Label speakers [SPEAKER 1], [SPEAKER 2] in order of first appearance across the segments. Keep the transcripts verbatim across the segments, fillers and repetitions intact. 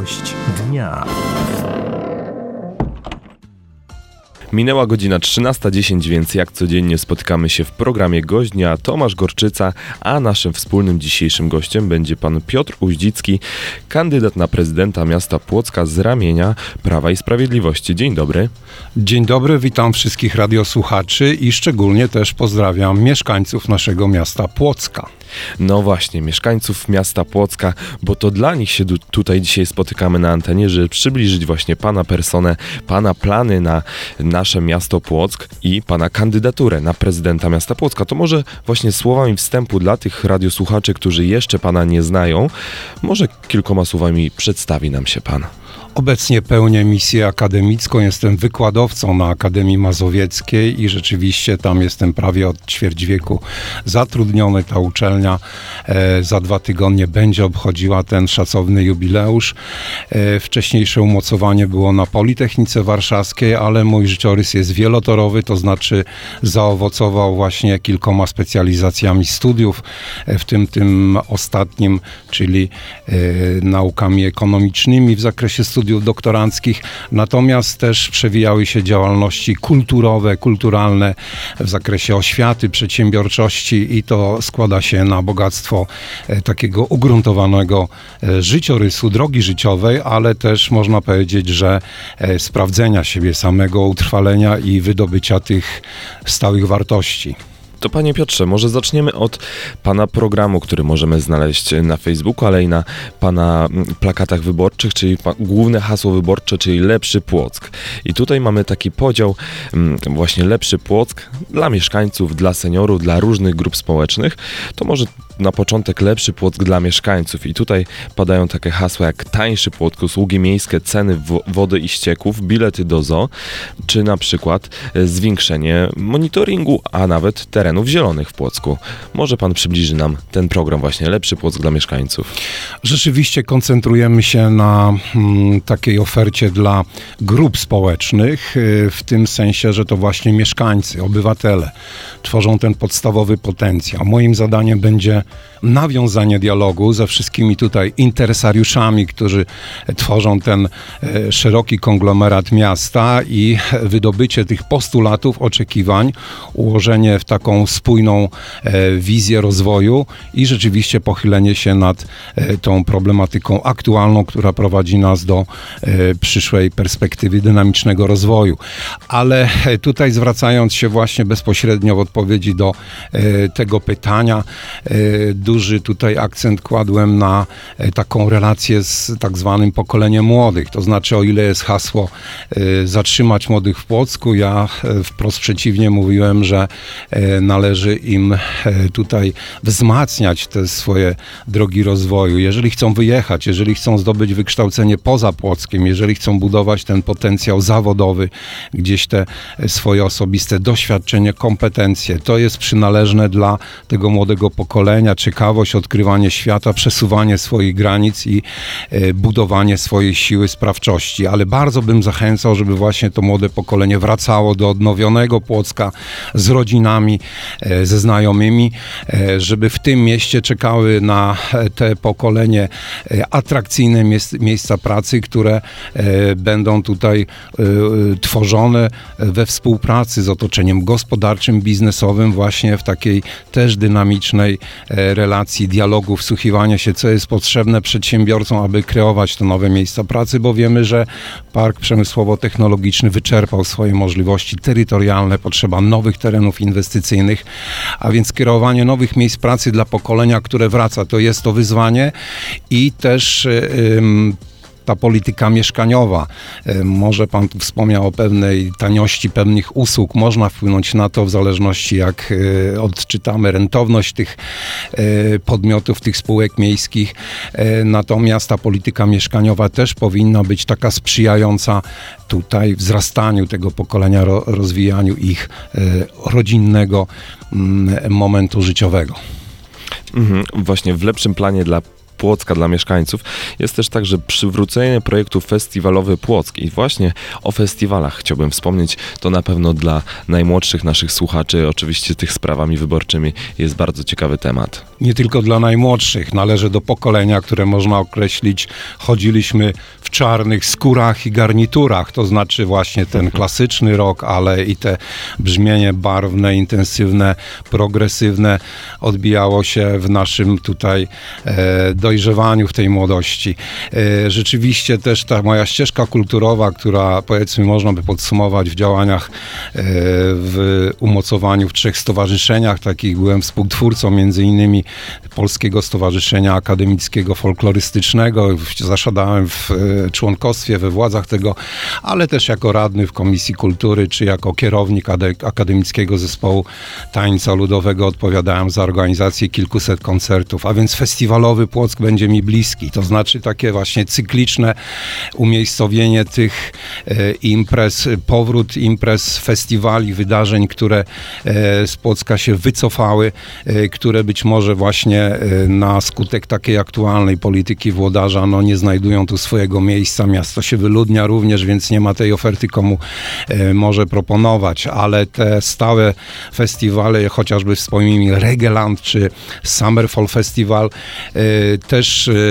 [SPEAKER 1] Gość dnia.
[SPEAKER 2] Minęła godzina trzynasta dziesięć, więc jak codziennie spotykamy się w programie Gość Dnia. Tomasz Gorczyca, a naszym wspólnym dzisiejszym gościem będzie pan Piotr Uździcki, kandydat na prezydenta miasta Płocka z ramienia Prawa i Sprawiedliwości. Dzień dobry.
[SPEAKER 3] Dzień dobry, witam wszystkich radiosłuchaczy i szczególnie też pozdrawiam mieszkańców naszego miasta Płocka.
[SPEAKER 2] No właśnie, mieszkańców miasta Płocka, bo to dla nich się tu, tutaj dzisiaj spotykamy na antenie, żeby przybliżyć właśnie pana personę, pana plany na nasze miasto Płock i pana kandydaturę na prezydenta miasta Płocka. To może właśnie słowami wstępu dla tych radiosłuchaczy, którzy jeszcze pana nie znają, może kilkoma słowami przedstawi nam się pan.
[SPEAKER 3] Obecnie pełnię misję akademicką, jestem wykładowcą na Akademii Mazowieckiej i rzeczywiście tam jestem prawie od ćwierć wieku zatrudniony. Ta uczelnia e, za dwa tygodnie będzie obchodziła ten szacowny jubileusz. E, wcześniejsze umocowanie było na Politechnice Warszawskiej, ale mój życiorys jest wielotorowy, to znaczy zaowocował właśnie kilkoma specjalizacjami studiów, e, w tym tym ostatnim, czyli e, naukami ekonomicznymi w zakresie studiów studiów doktoranckich, natomiast też przewijały się działalności kulturowe, kulturalne w zakresie oświaty, przedsiębiorczości i to składa się na bogactwo e, takiego ugruntowanego e, życiorysu, drogi życiowej, ale też można powiedzieć, że e, sprawdzenia siebie samego, utrwalenia i wydobycia tych stałych wartości.
[SPEAKER 2] To panie Piotrze, może zaczniemy od pana programu, który możemy znaleźć na Facebooku, ale i na pana plakatach wyborczych, czyli pa- główne hasło wyborcze, czyli Lepszy Płock. I tutaj mamy taki podział, właśnie Lepszy Płock dla mieszkańców, dla seniorów, dla różnych grup społecznych. To może na początek Lepszy Płock dla mieszkańców. I tutaj padają takie hasła jak tańszy Płock, usługi miejskie, ceny wo- wody i ścieków, bilety do zoo, czy na przykład zwiększenie monitoringu, a nawet terenów zielonych w Płocku. Może pan przybliży nam ten program właśnie Lepszy Płock dla mieszkańców?
[SPEAKER 3] Rzeczywiście koncentrujemy się na mm, takiej ofercie dla grup społecznych, y, w tym sensie, że to właśnie mieszkańcy, obywatele tworzą ten podstawowy potencjał. Moim zadaniem będzie nawiązanie dialogu ze wszystkimi tutaj interesariuszami, którzy tworzą ten e, szeroki konglomerat miasta i wydobycie tych postulatów, oczekiwań, ułożenie w taką spójną e, wizję rozwoju i rzeczywiście pochylenie się nad e, tą problematyką aktualną, która prowadzi nas do e, przyszłej perspektywy dynamicznego rozwoju. Ale e, tutaj zwracając się właśnie bezpośrednio w odpowiedzi do e, tego pytania, e, duży tutaj akcent kładłem na e, taką relację z tak zwanym pokoleniem młodych. To znaczy, o ile jest hasło e, zatrzymać młodych w Płocku, ja e, wprost przeciwnie mówiłem, że e, należy im e, tutaj wzmacniać te swoje drogi rozwoju. Jeżeli chcą wyjechać, jeżeli chcą zdobyć wykształcenie poza Płockiem, jeżeli chcą budować ten potencjał zawodowy, gdzieś te e, swoje osobiste doświadczenie, kompetencje, to jest przynależne dla tego młodego pokolenia, ciekawość, odkrywanie świata, przesuwanie swoich granic i e, budowanie swojej siły sprawczości. Ale bardzo bym zachęcał, żeby właśnie to młode pokolenie wracało do odnowionego Płocka z rodzinami, e, ze znajomymi, e, żeby w tym mieście czekały na e, te pokolenie e, atrakcyjne miejsc, miejsca pracy, które e, będą tutaj e, tworzone we współpracy z otoczeniem gospodarczym, biznesowym, właśnie w takiej też dynamicznej e, relacji, dialogu, wsłuchiwania się, co jest potrzebne przedsiębiorcom, aby kreować te nowe miejsca pracy, bo wiemy, że Park Przemysłowo-Technologiczny wyczerpał swoje możliwości terytorialne, potrzeba nowych terenów inwestycyjnych, a więc kreowanie nowych miejsc pracy dla pokolenia, które wraca, to jest to wyzwanie i też ym, ta polityka mieszkaniowa. Może pan tu wspomniał o pewnej taniości pewnych usług. Można wpłynąć na to w zależności jak odczytamy rentowność tych podmiotów, tych spółek miejskich. Natomiast ta polityka mieszkaniowa też powinna być taka sprzyjająca tutaj wzrastaniu tego pokolenia, rozwijaniu ich rodzinnego momentu życiowego.
[SPEAKER 2] Mhm, właśnie w lepszym planie dla Płocka dla mieszkańców jest też także przywrócenie projektu Festiwalowy Płock. I właśnie o festiwalach chciałbym wspomnieć. To na pewno dla najmłodszych naszych słuchaczy, oczywiście tych sprawami wyborczymi, jest bardzo ciekawy temat.
[SPEAKER 3] Nie tylko dla najmłodszych, należy do pokolenia, które można określić, chodziliśmy w czarnych skórach i garniturach, to znaczy właśnie ten klasyczny rock, ale i te brzmienie barwne, intensywne, progresywne odbijało się w naszym tutaj e, dojrzewaniu w tej młodości. E, rzeczywiście też ta moja ścieżka kulturowa, która powiedzmy można by podsumować w działaniach e, w umocowaniu w trzech stowarzyszeniach, takich byłem współtwórcą między innymi Polskiego Stowarzyszenia Akademickiego Folklorystycznego, zasiadałem w e, członkostwie, we władzach tego, ale też jako radny w Komisji Kultury, czy jako kierownik ade- Akademickiego Zespołu Tańca Ludowego odpowiadałem za organizację kilkuset koncertów, a więc festiwalowy Płock będzie mi bliski, to znaczy takie właśnie cykliczne umiejscowienie tych e, imprez, powrót imprez, festiwali, wydarzeń, które e, z Płocka się wycofały, e, które być może właśnie e, na skutek takiej aktualnej polityki włodarza no, nie znajdują tu swojego miejsca. Miasto się wyludnia również, więc nie ma tej oferty, komu e, może proponować, ale te stałe festiwale, chociażby wspomnijmy Reggaeland czy Summerfall Festival, e, też e,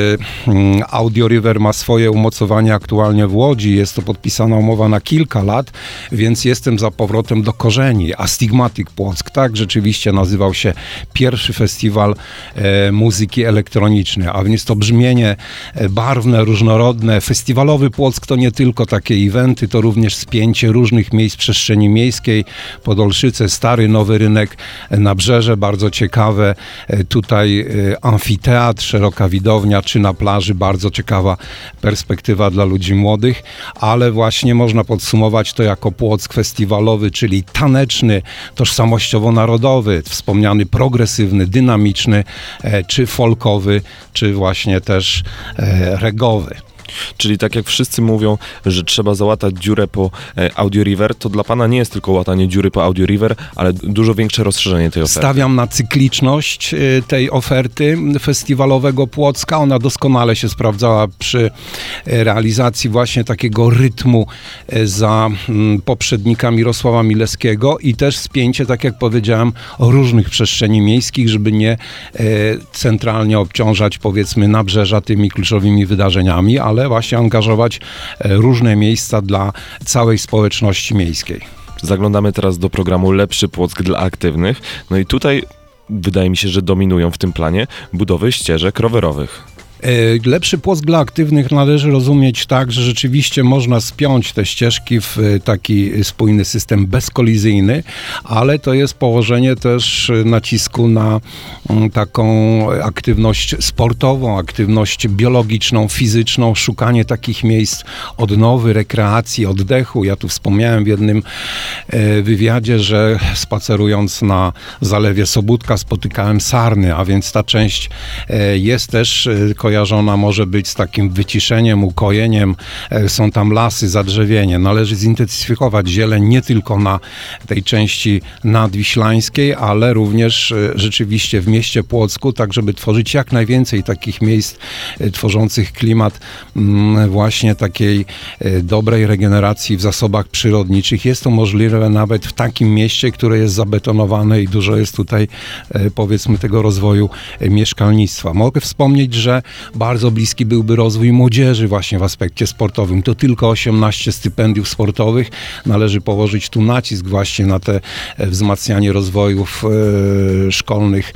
[SPEAKER 3] Audio River ma swoje umocowanie aktualnie w Łodzi, jest to podpisana umowa na kilka lat, więc jestem za powrotem do korzeni. Astigmatic Płock, tak rzeczywiście nazywał się pierwszy festiwal e, muzyki elektronicznej, a więc to brzmienie e, barwne, różnorodne. Festiwalowy Płock to nie tylko takie eventy, to również spięcie różnych miejsc przestrzeni miejskiej, Podolszyce, Stary Nowy Rynek, Nabrzeże, bardzo ciekawe, e, tutaj e, amfiteatr, szeroka widownia, czy na plaży, bardzo ciekawa perspektywa dla ludzi młodych, ale właśnie można podsumować to jako Płock festiwalowy, czyli taneczny, tożsamościowo-narodowy, wspomniany progresywny, dynamiczny, e, czy folkowy, czy właśnie też e, regowy.
[SPEAKER 2] Czyli tak jak wszyscy mówią, że trzeba załatać dziurę po e, Audio River, to dla pana nie jest tylko łatanie dziury po Audio River, ale dużo większe rozszerzenie tej oferty.
[SPEAKER 3] Stawiam na cykliczność y, tej oferty festiwalowego Płocka. Ona doskonale się sprawdzała przy y, realizacji właśnie takiego rytmu y, za y, poprzednika Mirosława Milewskiego i też spięcie, tak jak powiedziałem, różnych przestrzeni miejskich, żeby nie y, centralnie obciążać powiedzmy nabrzeża tymi kluczowymi wydarzeniami, ale właśnie angażować różne miejsca dla całej społeczności miejskiej.
[SPEAKER 2] Zaglądamy teraz do programu Lepszy Płock dla aktywnych. No i tutaj wydaje mi się, że dominują w tym planie budowy ścieżek rowerowych.
[SPEAKER 3] Lepszy Płock dla aktywnych należy rozumieć tak, że rzeczywiście można spiąć te ścieżki w taki spójny system bezkolizyjny, ale to jest położenie też nacisku na taką aktywność sportową, aktywność biologiczną, fizyczną, szukanie takich miejsc odnowy, rekreacji, oddechu. Ja tu wspomniałem w jednym wywiadzie, że spacerując na Zalewie Sobótka spotykałem sarny, a więc ta część jest też kojarzona może być z takim wyciszeniem, ukojeniem. Są tam lasy, zadrzewienie. Należy zintensyfikować zieleń nie tylko na tej części nadwiślańskiej, ale również rzeczywiście w mieście Płocku, tak żeby tworzyć jak najwięcej takich miejsc tworzących klimat właśnie takiej dobrej regeneracji w zasobach przyrodniczych. Jest to możliwe nawet w takim mieście, które jest zabetonowane i dużo jest tutaj powiedzmy tego rozwoju mieszkalnictwa. Mogę wspomnieć, że bardzo bliski byłby rozwój młodzieży właśnie w aspekcie sportowym. To tylko osiemnaście stypendiów sportowych. Należy położyć tu nacisk właśnie na te wzmacnianie rozwojów e, szkolnych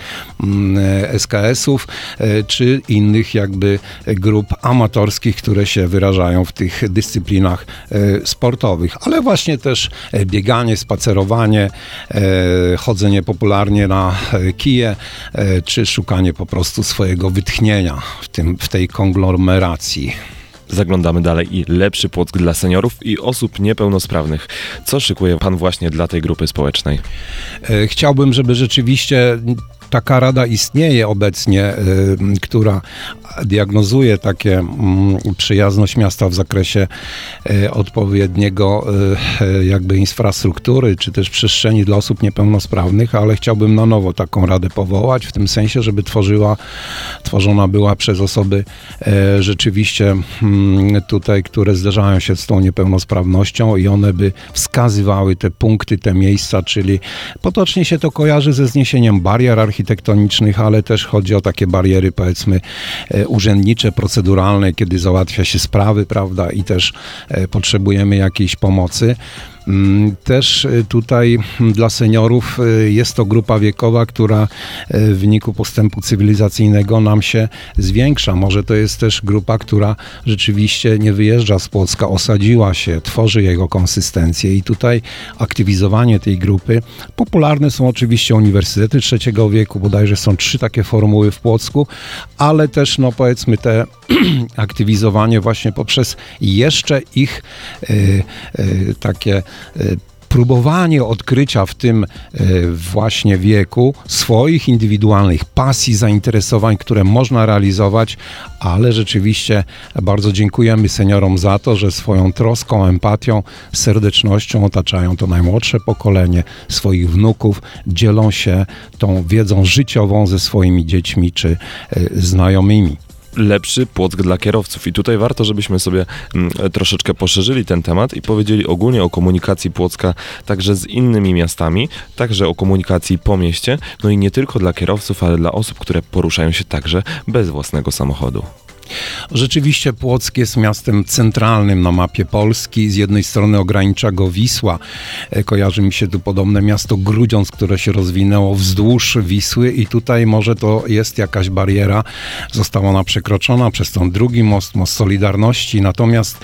[SPEAKER 3] e, es ka esów, e, czy innych jakby grup amatorskich, które się wyrażają w tych dyscyplinach e, sportowych. Ale właśnie też bieganie, spacerowanie, e, chodzenie popularnie na kije, e, czy szukanie po prostu swojego wytchnienia w tym, w tej konglomeracji.
[SPEAKER 2] Zaglądamy dalej i Lepszy Płock dla seniorów i osób niepełnosprawnych. Co szykuje pan właśnie dla tej grupy społecznej?
[SPEAKER 3] Chciałbym, żeby rzeczywiście taka rada istnieje obecnie, y, która diagnozuje takie mm, przyjazność miasta w zakresie e, odpowiedniego e, jakby infrastruktury, czy też przestrzeni dla osób niepełnosprawnych, ale chciałbym na nowo taką radę powołać, w tym sensie, żeby tworzyła, tworzona była przez osoby e, rzeczywiście mm, tutaj, które zderzają się z tą niepełnosprawnością i one by wskazywały te punkty, te miejsca, czyli potocznie się to kojarzy ze zniesieniem barier architektonicznych, ale też chodzi o takie bariery, powiedzmy, e, urzędnicze, proceduralne, kiedy załatwia się sprawy, prawda, i też e, potrzebujemy jakiejś pomocy. Też tutaj dla seniorów jest to grupa wiekowa, która w wyniku postępu cywilizacyjnego nam się zwiększa. Może to jest też grupa, która rzeczywiście nie wyjeżdża z Płocka, osadziła się, tworzy jego konsystencję i tutaj aktywizowanie tej grupy. Popularne są oczywiście uniwersytety trzeciego wieku, bodajże są trzy takie formuły w Płocku, ale też no powiedzmy te aktywizowanie właśnie poprzez jeszcze ich y, y, takie próbowanie odkrycia w tym właśnie wieku swoich indywidualnych pasji, zainteresowań, które można realizować, ale rzeczywiście bardzo dziękujemy seniorom za to, że swoją troską, empatią, serdecznością otaczają to najmłodsze pokolenie swoich wnuków, dzielą się tą wiedzą życiową ze swoimi dziećmi czy znajomymi.
[SPEAKER 2] Lepszy Płock dla kierowców. I tutaj warto, żebyśmy sobie mm, troszeczkę poszerzyli ten temat i powiedzieli ogólnie o komunikacji Płocka także z innymi miastami, także o komunikacji po mieście, no i nie tylko dla kierowców, ale dla osób, które poruszają się także bez własnego samochodu.
[SPEAKER 3] Rzeczywiście Płock jest miastem centralnym na mapie Polski. Z jednej strony ogranicza go Wisła. Kojarzy mi się tu podobne miasto Grudziądz, które się rozwinęło wzdłuż Wisły i tutaj może to jest jakaś bariera. Została ona przekroczona przez ten drugi most, most Solidarności. Natomiast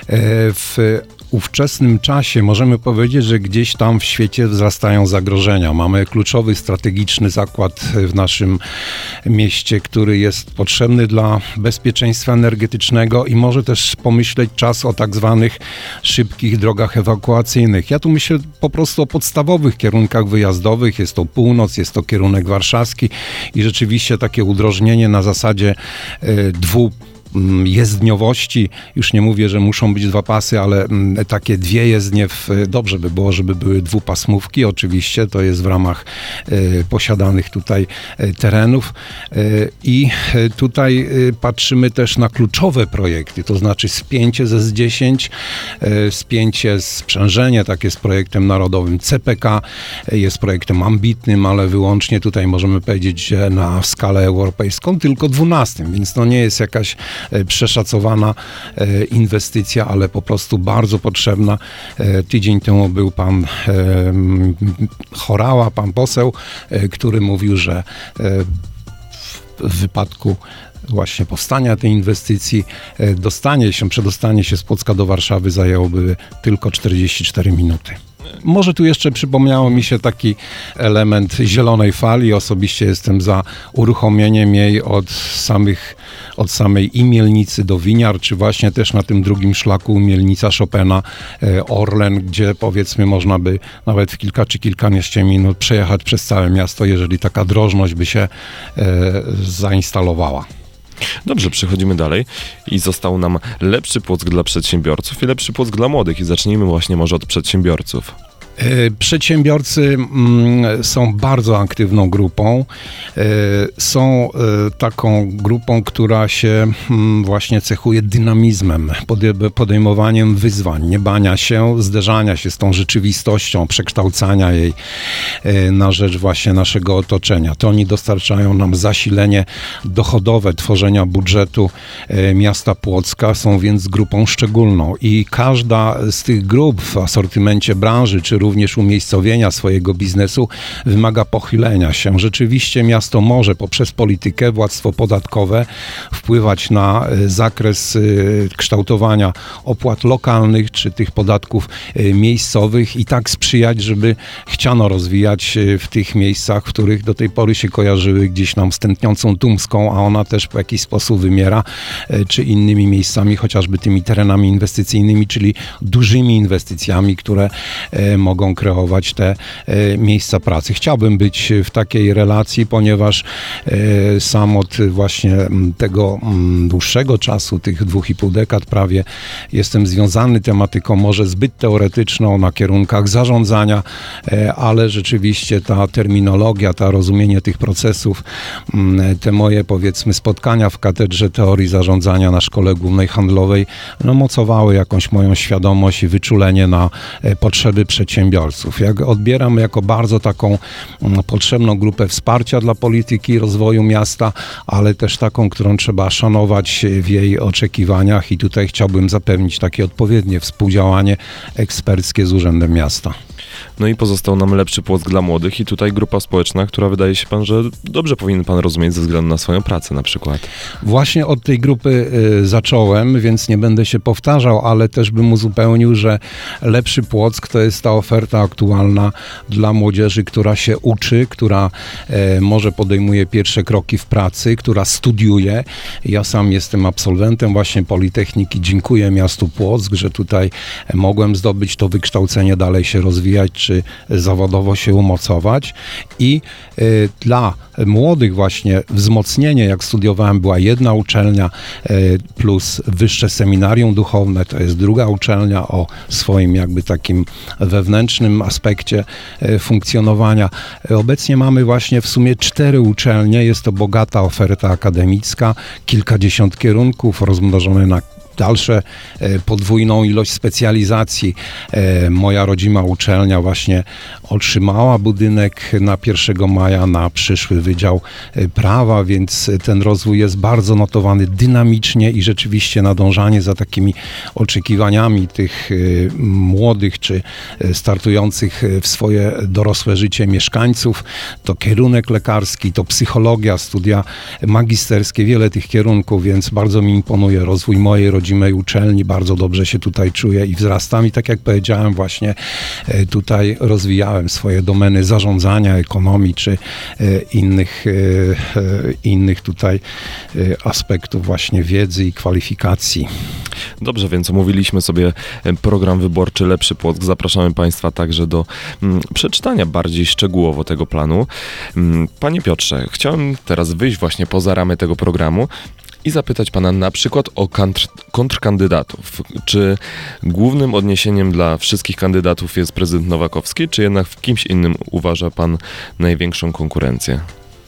[SPEAKER 3] w ówczesnym czasie możemy powiedzieć, że gdzieś tam w świecie wzrastają zagrożenia. Mamy kluczowy, strategiczny zakład w naszym mieście, który jest potrzebny dla bezpieczeństwa energetycznego i może też pomyśleć czas o tak zwanych szybkich drogach ewakuacyjnych. Ja tu myślę po prostu o podstawowych kierunkach wyjazdowych. Jest to północ, jest to kierunek warszawski i rzeczywiście takie udrożnienie na zasadzie y, dwu jezdniowości, już nie mówię, że muszą być dwa pasy, ale takie dwie jezdnie, w, dobrze by było, żeby były dwupasmówki, oczywiście, to jest w ramach y, posiadanych tutaj y, terenów y, i tutaj y, patrzymy też na kluczowe projekty, to znaczy spięcie ze S dziesięć, y, spięcie, sprzężenie, tak jest projektem narodowym C P K, y, jest projektem ambitnym, ale wyłącznie tutaj możemy powiedzieć, że na skalę europejską tylko dwunastym, więc to nie jest jakaś przeszacowana inwestycja, ale po prostu bardzo potrzebna. Tydzień temu był pan Chorała, pan poseł, który mówił, że w wypadku właśnie powstania tej inwestycji dostanie się, przedostanie się z Płocka do Warszawy zajęłoby tylko czterdzieści cztery minuty. Może tu jeszcze przypomniało mi się taki element zielonej fali. Osobiście jestem za uruchomieniem jej od samych, od samej i Mielnicy do Winiar, czy właśnie też na tym drugim szlaku Mielnica Chopina, Orlen, gdzie powiedzmy można by nawet w kilka czy kilkanaście minut przejechać przez całe miasto, jeżeli taka drożność by się e, zainstalowała.
[SPEAKER 2] Dobrze, przechodzimy dalej i został nam lepszy Płock dla przedsiębiorców i lepszy Płock dla młodych i zacznijmy właśnie może od przedsiębiorców.
[SPEAKER 3] Przedsiębiorcy są bardzo aktywną grupą. Są taką grupą, która się właśnie cechuje dynamizmem, podejmowaniem wyzwań, nie bania się, zderzania się z tą rzeczywistością, przekształcania jej na rzecz właśnie naszego otoczenia. To oni dostarczają nam zasilenie dochodowe tworzenia budżetu miasta Płocka, są więc grupą szczególną i każda z tych grup w asortymencie branży, czy również umiejscowienia swojego biznesu wymaga pochylenia się. Rzeczywiście miasto może poprzez politykę, władztwo podatkowe wpływać na zakres kształtowania opłat lokalnych czy tych podatków miejscowych i tak sprzyjać, żeby chciano rozwijać w tych miejscach, w których do tej pory się kojarzyły gdzieś nam z tętniącą Tumską, a ona też w jakiś sposób wymiera, czy innymi miejscami, chociażby tymi terenami inwestycyjnymi, czyli dużymi inwestycjami, które mogą mogą kreować te e, miejsca pracy. Chciałbym być w takiej relacji, ponieważ e, sam od właśnie tego m, dłuższego czasu, tych dwóch i pół dekad prawie, jestem związany tematyką może zbyt teoretyczną na kierunkach zarządzania, e, ale rzeczywiście ta terminologia, ta rozumienie tych procesów, m, te moje powiedzmy spotkania w katedrze teorii zarządzania na Szkole Głównej Handlowej, no mocowały jakąś moją świadomość i wyczulenie na e, potrzeby przedsiębiorców. Jak odbieram jako bardzo taką m, potrzebną grupę wsparcia dla polityki i rozwoju miasta, ale też taką, którą trzeba szanować w jej oczekiwaniach i tutaj chciałbym zapewnić takie odpowiednie współdziałanie eksperckie z Urzędem Miasta.
[SPEAKER 2] No i pozostał nam lepszy Płock dla młodych i tutaj grupa społeczna, która wydaje się pan, że dobrze powinien pan rozumieć ze względu na swoją pracę na przykład.
[SPEAKER 3] Właśnie od tej grupy y, zacząłem, więc nie będę się powtarzał, ale też bym uzupełnił, że lepszy Płock to jest ta oferta aktualna dla młodzieży, która się uczy, która y, może podejmuje pierwsze kroki w pracy, która studiuje. Ja sam jestem absolwentem właśnie Politechniki. Dziękuję miastu Płock, że tutaj mogłem zdobyć to wykształcenie, dalej się rozwijać, czy zawodowo się umocować. I y, dla młodych właśnie wzmocnienie, jak studiowałem, była jedna uczelnia y, plus wyższe seminarium duchowne, to jest druga uczelnia o swoim jakby takim wewnętrznym aspekcie y, funkcjonowania. Obecnie mamy właśnie w sumie cztery uczelnie, jest to bogata oferta akademicka, kilkadziesiąt kierunków rozmnożone na dalsze podwójną ilość specjalizacji. Moja rodzima uczelnia właśnie otrzymała budynek na pierwszego maja na przyszły Wydział Prawa, więc ten rozwój jest bardzo notowany dynamicznie i rzeczywiście nadążanie za takimi oczekiwaniami tych młodych czy startujących w swoje dorosłe życie mieszkańców. To kierunek lekarski, to psychologia, studia magisterskie, wiele tych kierunków, więc bardzo mi imponuje rozwój mojej rodziny, rodzimej uczelni, bardzo dobrze się tutaj czuję i wzrastam i tak jak powiedziałem właśnie tutaj rozwijałem swoje domeny zarządzania, ekonomii czy innych, innych tutaj aspektów właśnie wiedzy i kwalifikacji.
[SPEAKER 2] Dobrze, więc omówiliśmy sobie program wyborczy Lepszy Płock. Zapraszamy Państwa także do mm, przeczytania bardziej szczegółowo tego planu. Panie Piotrze, chciałem teraz wyjść właśnie poza ramy tego programu i zapytać pana na przykład o kontr- kontrkandydatów. Czy głównym odniesieniem dla wszystkich kandydatów jest prezydent Nowakowski, czy jednak w kimś innym uważa pan największą konkurencję?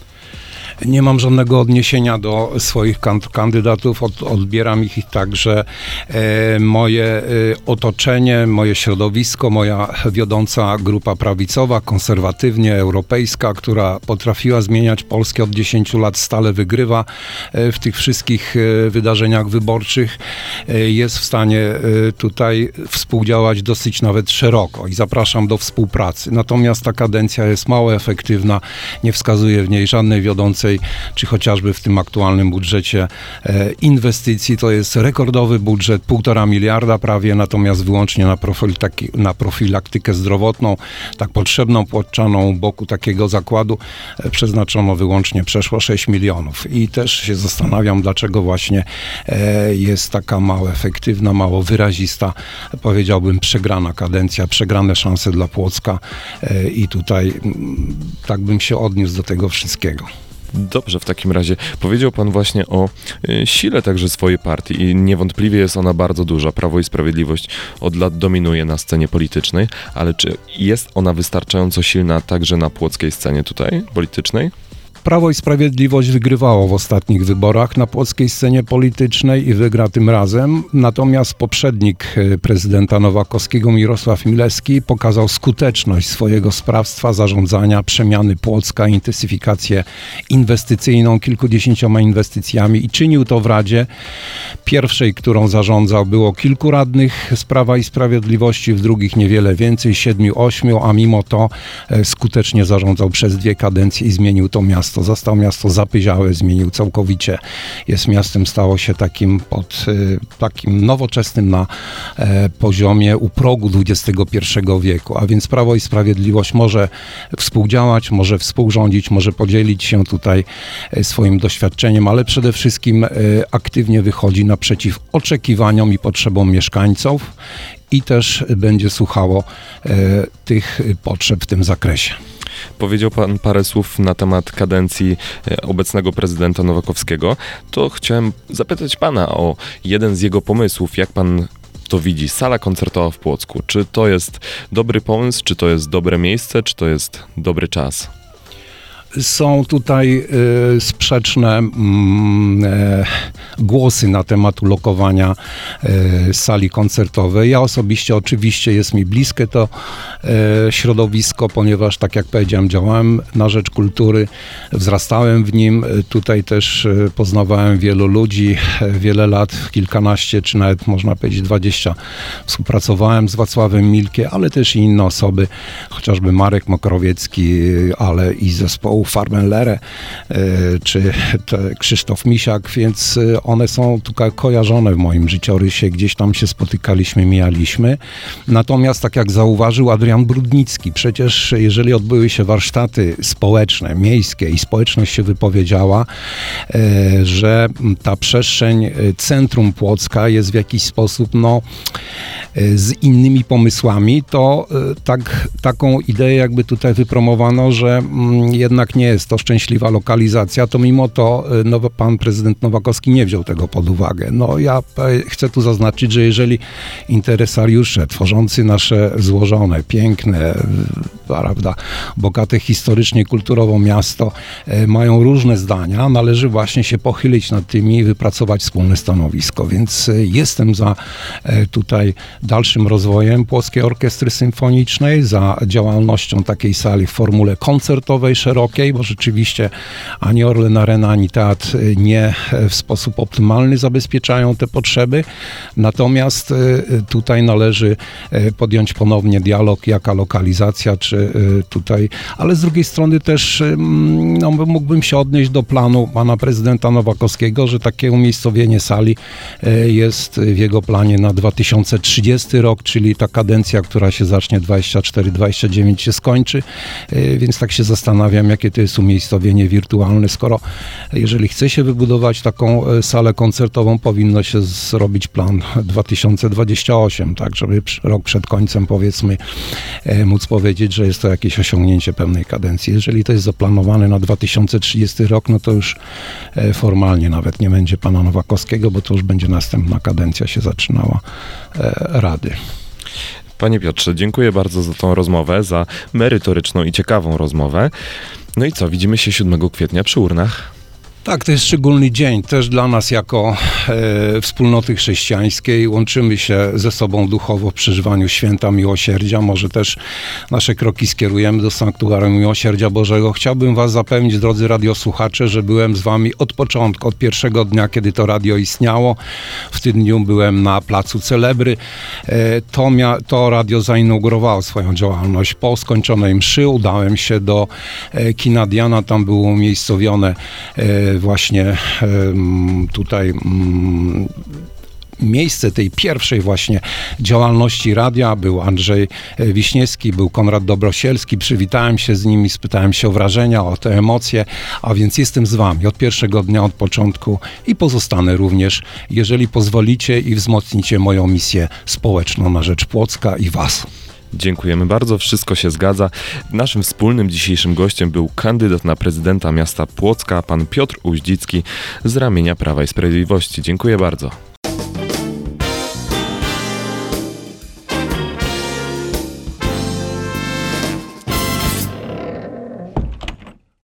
[SPEAKER 3] Nie mam żadnego odniesienia do swoich kandydatów, Od, odbieram ich tak, że e, moje e, otoczenie, moje środowisko, moja wiodąca grupa prawicowa, konserwatywnie europejska, która potrafiła zmieniać Polskę od dziesięciu lat, stale wygrywa e, w tych wszystkich e, wydarzeniach wyborczych, e, jest w stanie e, tutaj współdziałać dosyć nawet szeroko i zapraszam do współpracy. Natomiast ta kadencja jest mało efektywna, nie wskazuje w niej żadnej wiodącej czy chociażby w tym aktualnym budżecie e, inwestycji. To jest rekordowy budżet, półtora miliarda prawie, natomiast wyłącznie na, profil taki, na profilaktykę zdrowotną, tak potrzebną, płotczaną u boku takiego zakładu e, przeznaczono wyłącznie przeszło sześć milionów. I też się zastanawiam, dlaczego właśnie e, jest taka mało efektywna, mało wyrazista, powiedziałbym przegrana kadencja, przegrane szanse dla Płocka e, i tutaj m, tak bym się odniósł do tego wszystkiego.
[SPEAKER 2] Dobrze, w takim razie powiedział pan właśnie o y, sile także swojej partii i niewątpliwie jest ona bardzo duża. Prawo i Sprawiedliwość od lat dominuje na scenie politycznej, ale czy jest ona wystarczająco silna także na płockiej scenie tutaj politycznej?
[SPEAKER 3] Prawo i Sprawiedliwość wygrywało w ostatnich wyborach na płockiej scenie politycznej i wygra tym razem. Natomiast poprzednik prezydenta Nowakowskiego, Mirosław Milewski, pokazał skuteczność swojego sprawstwa zarządzania, przemiany Płocka, intensyfikację inwestycyjną, kilkudziesięcioma inwestycjami i czynił to w Radzie pierwszej, którą zarządzał, było kilku radnych z Prawa i Sprawiedliwości, w drugich niewiele więcej, siedmiu, ośmiu, a mimo to skutecznie zarządzał przez dwie kadencje i zmienił to miasto miasto. Zastał miasto zapyziałe, zmienił całkowicie. Jest miastem, stało się takim pod takim nowoczesnym na e, poziomie u progu dwudziestego pierwszego wieku. A więc Prawo i Sprawiedliwość może współdziałać, może współrządzić, może podzielić się tutaj e, swoim doświadczeniem, ale przede wszystkim e, aktywnie wychodzi naprzeciw oczekiwaniom i potrzebom mieszkańców i też będzie słuchało e, tych potrzeb w tym zakresie.
[SPEAKER 2] Powiedział pan parę słów na temat kadencji obecnego prezydenta Nowakowskiego. To chciałem zapytać pana o jeden z jego pomysłów. Jak pan to widzi? Sala koncertowa w Płocku. Czy to jest dobry pomysł? Czy to jest dobre miejsce? Czy to jest dobry czas?
[SPEAKER 3] Są tutaj y, sprzeczne mm, e, głosy na temat ulokowania e, sali koncertowej. Ja osobiście oczywiście jest mi bliskie to e, środowisko, ponieważ tak jak powiedziałem, działałem na rzecz kultury, wzrastałem w nim. Tutaj też e, poznawałem wielu ludzi, e, wiele lat, kilkanaście czy nawet można powiedzieć dwadzieścia. Współpracowałem z Wacławem Milkiem, ale też i inne osoby, chociażby Marek Mokrowiecki, ale i zespołu Farbenlere czy Krzysztof Misiak, więc one są tutaj kojarzone w moim życiorysie, gdzieś tam się spotykaliśmy, mijaliśmy. Natomiast tak jak zauważył Adrian Brudnicki, przecież jeżeli odbyły się warsztaty społeczne, miejskie i społeczność się wypowiedziała, że ta przestrzeń centrum Płocka jest w jakiś sposób no, z innymi pomysłami, to tak, taką ideę jakby tutaj wypromowano, że jednak nie jest to szczęśliwa lokalizacja, to mimo to nowy, pan prezydent Nowakowski nie wziął tego pod uwagę. No ja chcę tu zaznaczyć, że jeżeli interesariusze tworzący nasze złożone, piękne, prawda, bogate historycznie, kulturowo miasto mają różne zdania, należy właśnie się pochylić nad tymi i wypracować wspólne stanowisko, więc jestem za tutaj dalszym rozwojem Płockiej Orkiestry Symfonicznej, za działalnością takiej sali w formule koncertowej, szerokiej, bo rzeczywiście ani Orlen Arena, ani teatr nie w sposób optymalny zabezpieczają te potrzeby. Natomiast tutaj należy podjąć ponownie dialog, jaka lokalizacja, czy tutaj, ale z drugiej strony też no, mógłbym się odnieść do planu pana prezydenta Nowakowskiego, że takie umiejscowienie sali jest w jego planie na dwa tysiące trzydziesty rok, czyli ta kadencja, która się zacznie dwadzieścia cztery dwadzieścia dziewięć się skończy, więc tak się zastanawiam, jakie to jest umiejscowienie wirtualne, skoro jeżeli chce się wybudować taką salę koncertową, powinno się zrobić plan dwa tysiące dwudziesty ósmy, tak, żeby rok przed końcem, powiedzmy, móc powiedzieć, że jest to jakieś osiągnięcie pełnej kadencji. Jeżeli to jest zaplanowane na dwa tysiące trzydziesty rok, no to już formalnie nawet nie będzie pana Nowakowskiego, bo to już będzie następna kadencja się zaczynała Rady.
[SPEAKER 2] Panie Piotrze, dziękuję bardzo za tą rozmowę, za merytoryczną i ciekawą rozmowę. No i co, widzimy się siódmego kwietnia przy urnach?
[SPEAKER 3] Tak, to jest szczególny dzień też dla nas jako e, wspólnoty chrześcijańskiej. Łączymy się ze sobą duchowo w przeżywaniu święta miłosierdzia. Może też nasze kroki skierujemy do sanktuarium miłosierdzia Bożego. Chciałbym was zapewnić, drodzy radiosłuchacze, że byłem z wami od początku, od pierwszego dnia, kiedy to radio istniało. W tym dniu byłem na placu Celebry. E, to, mia- to radio zainaugurowało swoją działalność. Po skończonej mszy udałem się do e, kina Diana. Tam było umiejscowione e, właśnie tutaj miejsce tej pierwszej właśnie działalności radia. Był Andrzej Wiśniewski, był Konrad Dobrosielski. Przywitałem się z nimi, spytałem się o wrażenia, o te emocje, a więc jestem z wami od pierwszego dnia, od początku i pozostanę również, jeżeli pozwolicie i wzmocnicie moją misję społeczną na rzecz Płocka i was.
[SPEAKER 2] Dziękujemy bardzo, wszystko się zgadza. Naszym wspólnym dzisiejszym gościem był kandydat na prezydenta miasta Płocka, pan Piotr Uździcki z ramienia Prawa i Sprawiedliwości. Dziękuję bardzo.